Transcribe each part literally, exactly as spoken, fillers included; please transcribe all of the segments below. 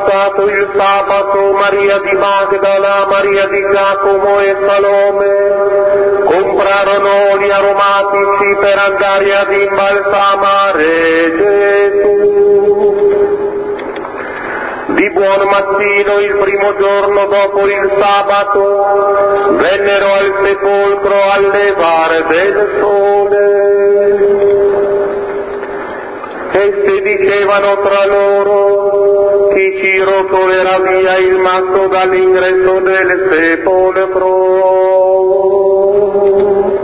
passato il sabato, Maria di Magdala, Maria di Giacomo e Salome comprarono oli aromatici per andare ad imbalsamare Gesù. Di buon mattino, il primo giorno dopo il sabato, vennero al sepolcro al levare del sole. Esse dicevano tra loro: chi ci rotolerà via il matto dall'ingresso del sepolcro?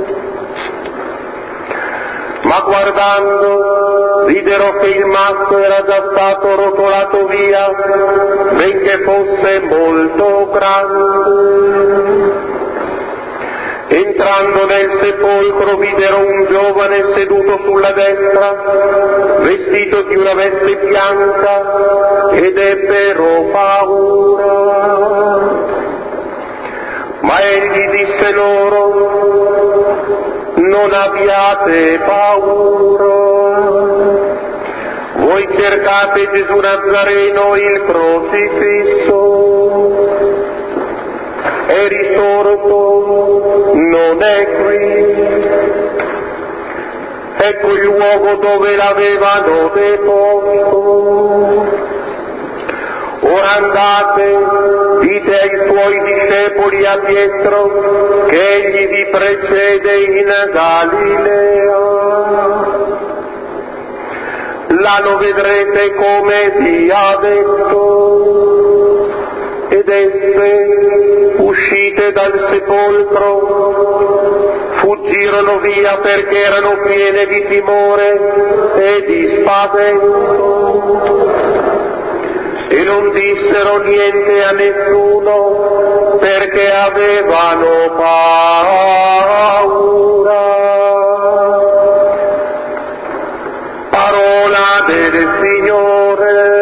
Ma guardando, videro che il masso era già stato rotolato via, benché fosse molto grande. Entrando nel sepolcro videro un giovane seduto sulla destra, vestito di una veste bianca, ed ebbero paura. Ma egli disse loro: non abbiate paura, voi cercate Gesù Nazareno, il crocifisso. È risorto, non è qui. Ecco il luogo dove l'avevano deposto. Ora andate, dite ai suoi discepoli, a Pietro, che egli vi precede in Galilea. Là lo vedrete come vi ha detto. Ed esse, uscite dal sepolcro, fuggirono via perché erano piene di timore e di spavento, e non dissero niente a nessuno perché avevano paura. Parola del Signore.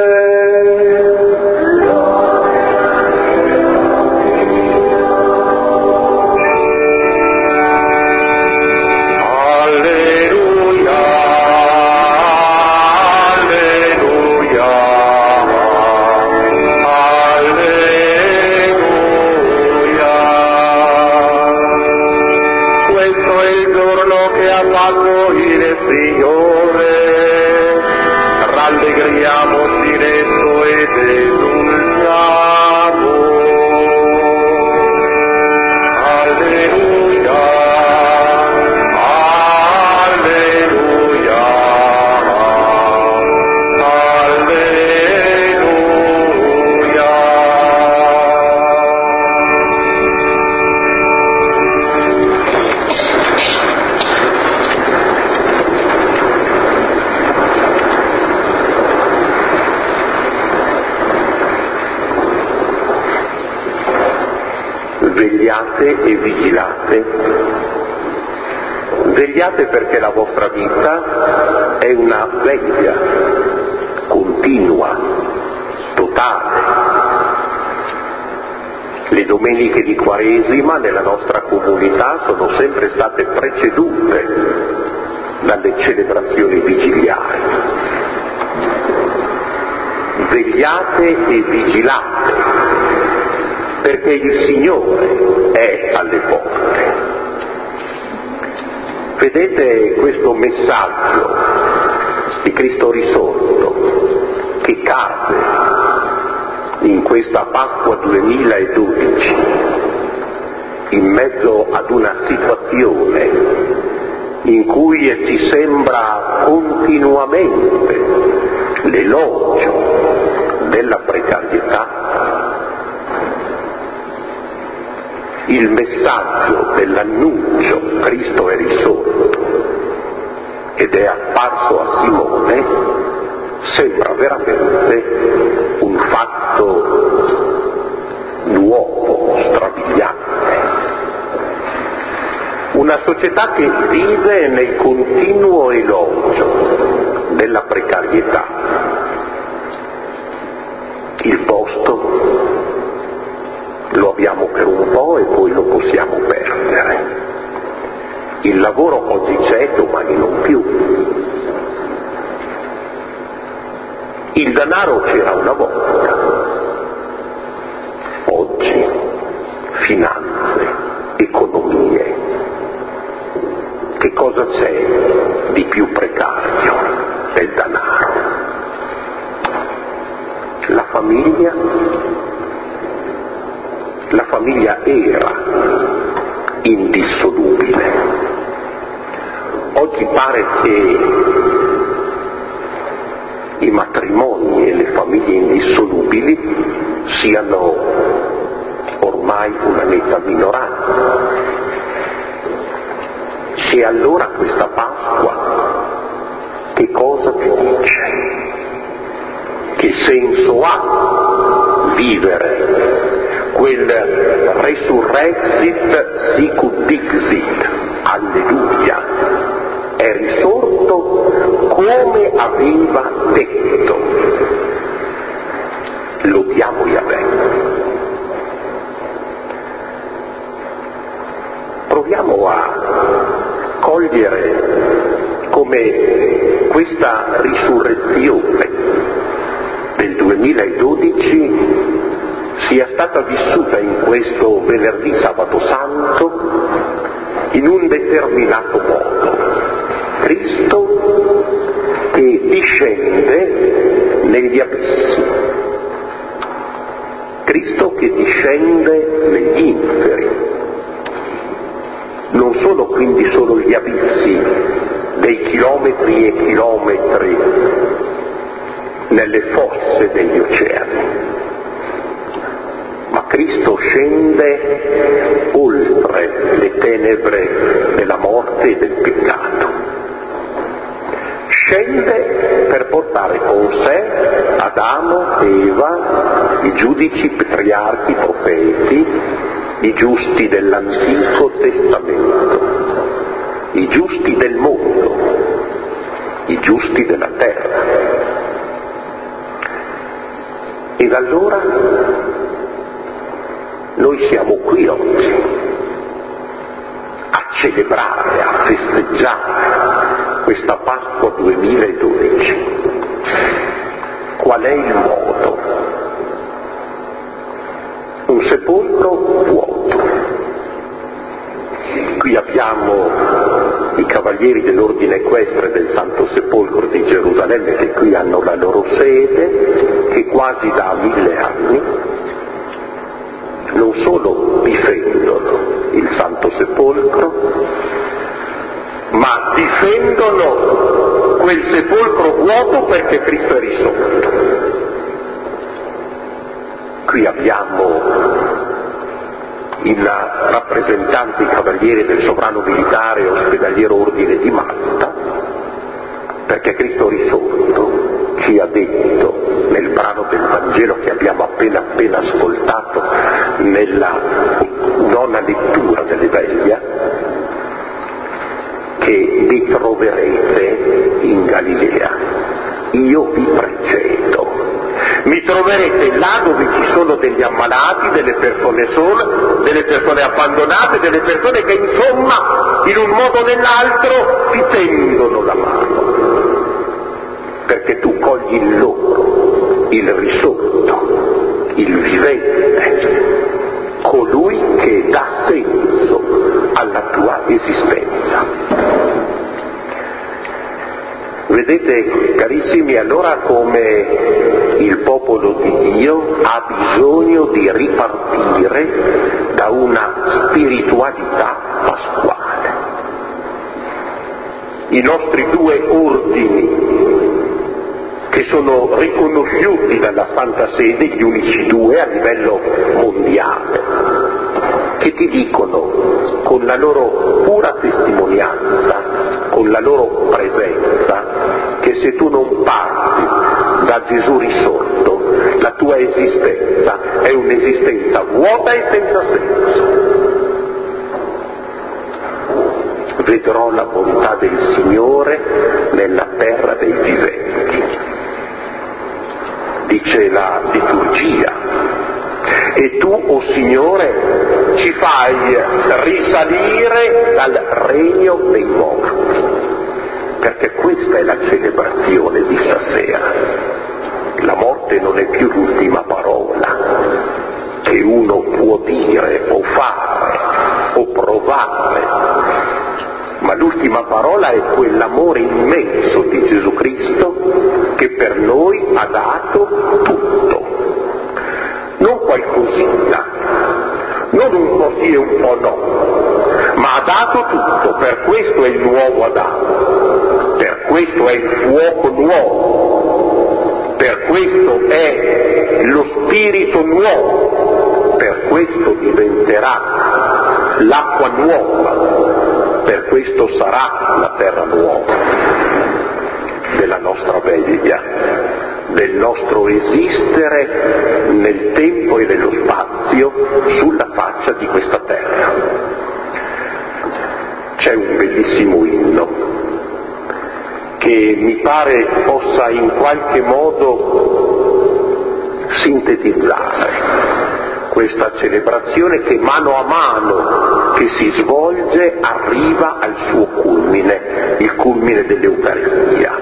Il Signore, rallegriamoci in esso ed esultiamo. Alleluia, alleluia, alleluia. Vegliate e vigilate. Vegliate perché la vostra vita è una veglia continua, totale. Le domeniche di Quaresima nella nostra comunità sono sempre state precedute dalle celebrazioni vigiliari. Vegliate e vigilate, perché il Signore è alle porte. Vedete questo messaggio di Cristo risorto che cade in questa Pasqua duemiladodici in mezzo ad una situazione in cui ci sembra continuamente l'elogio della precarietà. Il messaggio dell'annuncio Cristo è risorto ed è apparso a Simone sembra veramente un fatto nuovo, strabiliante. Una società che vive nel continuo elogio della precarietà. Il posto lo abbiamo per un po' e poi lo possiamo perdere. Il lavoro oggi c'è, domani non più. Il denaro c'era una volta, oggi finanze, economie. Che cosa c'è di più precario del denaro? La famiglia, la famiglia era indissolubile. Oggi pare che i matrimoni e le famiglie indissolubili siano ormai una netta minoranza. E allora questa Pasqua che cosa ti dice? Che senso ha vivere quel resurrexit sicut dixit, alleluia, è risorto come aveva detto. Lodiamo Yahweh. Proviamo a cogliere come questa risurrezione del duemiladodici sia stata vissuta in questo venerdì sabato santo in un determinato modo. Cristo che discende negli abissi, Cristo che discende negli inferi. Non sono quindi solo gli abissi dei chilometri e chilometri nelle fosse degli oceani, ma Cristo scende oltre le tenebre della morte e del peccato. Scende per portare con sé Adamo, Eva, i giudici, patriarchi, profeti, i giusti dell'Antico Testamento, i giusti del mondo, i giusti della terra. Ed allora noi siamo qui oggi a celebrare, a festeggiare questa Pasqua duemiladodici. Qual è il modo? Un sepolcro vuoto. Qui abbiamo i cavalieri dell'ordine equestre del Santo Sepolcro di Gerusalemme che qui hanno la loro sede, che quasi da mille anni non solo difendono il Santo Sepolcro, ma difendono quel sepolcro vuoto perché Cristo è risorto. Qui abbiamo il rappresentante, i cavalieri del sovrano militare ospedaliero ordine di Malta, perché Cristo risorto ci ha detto nel brano del Vangelo che abbiamo appena appena ascoltato nella nona lettura dell'Evangelio, che vi troverete in Galilea. Io vi precedo. Mi troverete là dove ci sono degli ammalati, delle persone sole, delle persone abbandonate, delle persone che insomma in un modo o nell'altro ti tendono la mano, perché tu cogli in loro il risorto, il vivente, colui che dà senso alla tua esistenza. Vedete, carissimi, allora come il popolo di Dio ha bisogno di ripartire da una spiritualità pasquale. I nostri due ordini, che sono riconosciuti dalla Santa Sede, gli unici due a livello mondiale, che ti dicono con la loro pura testimonianza, con la loro presenza, che se tu non parti da Gesù risorto, la tua esistenza è un'esistenza vuota e senza senso. Vedrò la bontà del Signore nella terra dei viventi, dice la liturgia, e tu, o oh Signore, ci fai risalire dal regno dei morti, perché questa è la celebrazione di stasera. non è più l'ultima parola che uno può dire o fare o provare, ma l'ultima parola è quell'amore immenso di Gesù Cristo che per noi ha dato tutto, non qualcosina, non un po' sì e un po' no, ma ha dato tutto. Per questo è il nuovo Adamo, per questo è il fuoco nuovo, per questo è lo spirito nuovo, per questo diventerà l'acqua nuova, per questo sarà la terra nuova della nostra veglia, del nostro esistere nel tempo e nello spazio sulla faccia di questa terra. C'è un bellissimo inno che mi pare possa in qualche modo sintetizzare questa celebrazione che mano a mano che si svolge arriva al suo culmine, il culmine dell'Eucaristia.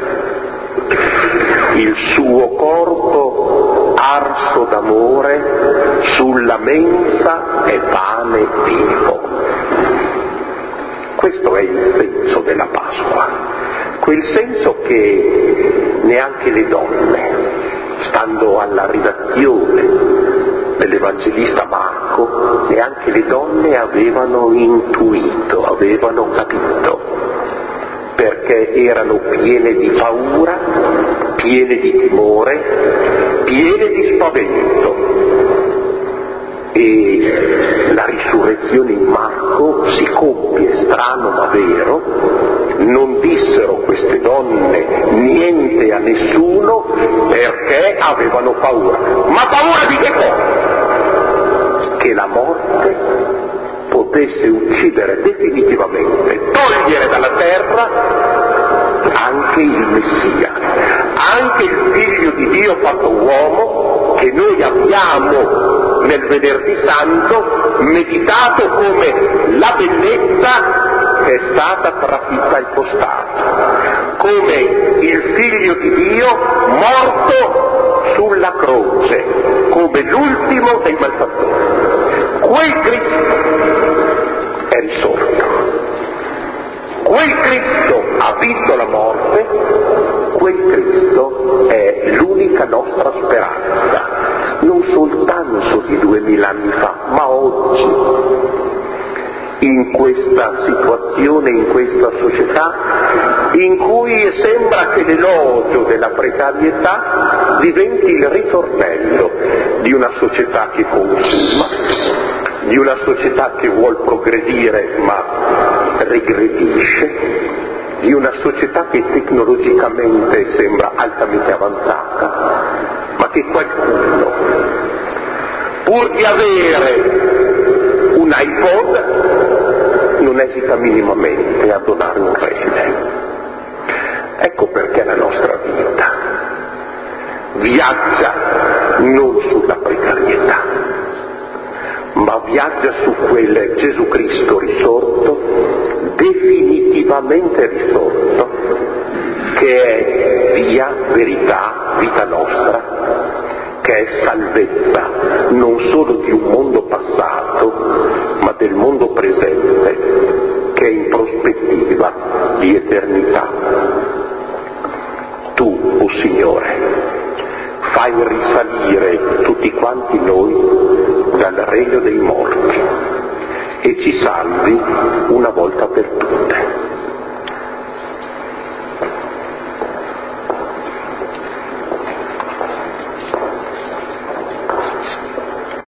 Il suo corpo arso d'amore sulla mensa è pane vivo. Questo è il senso della Pasqua, quel senso che neanche le donne, stando alla redazione dell'Evangelista Marco, neanche le donne avevano intuito, avevano capito, perché erano piene di paura, piene di timore, piene di spavento. E la risurrezione in Marco si compie, strano ma vero, non dissero queste donne niente a nessuno perché avevano paura. Ma paura di che cosa? Che la morte potesse uccidere definitivamente, togliere dalla terra anche il Messia, anche il Figlio di Dio fatto uomo, che noi abbiamo nel Venerdì Santo meditato come la bellezza che è stata trafitta al costato, come il Figlio di Dio morto sulla croce, come l'ultimo dei malfattori. Quel Cristo è risorto, quel Cristo ha vinto la morte, quel Cristo è l'unica nostra speranza, non soltanto di duemila anni fa, ma oggi. In questa situazione, in questa società, in cui sembra che l'elogio della precarietà diventi il ritornello di una società che consuma, di una società che vuol progredire ma regredisce, di una società che tecnologicamente sembra altamente avanzata, ma che qualcuno, pur di avere un iPod, non esita minimamente a donare un rene. Ecco perché la nostra vita viaggia non sulla precarietà, ma viaggia su quel Gesù Cristo risorto, definitivamente risorto, che è via, verità, vita nostra, che è salvezza non solo di un mondo passato, ma del mondo presente, che è in prospettiva di eternità. Tu, o oh Signore, fai risalire tutti quanti noi dal regno dei morti e ci salvi una volta per tutte.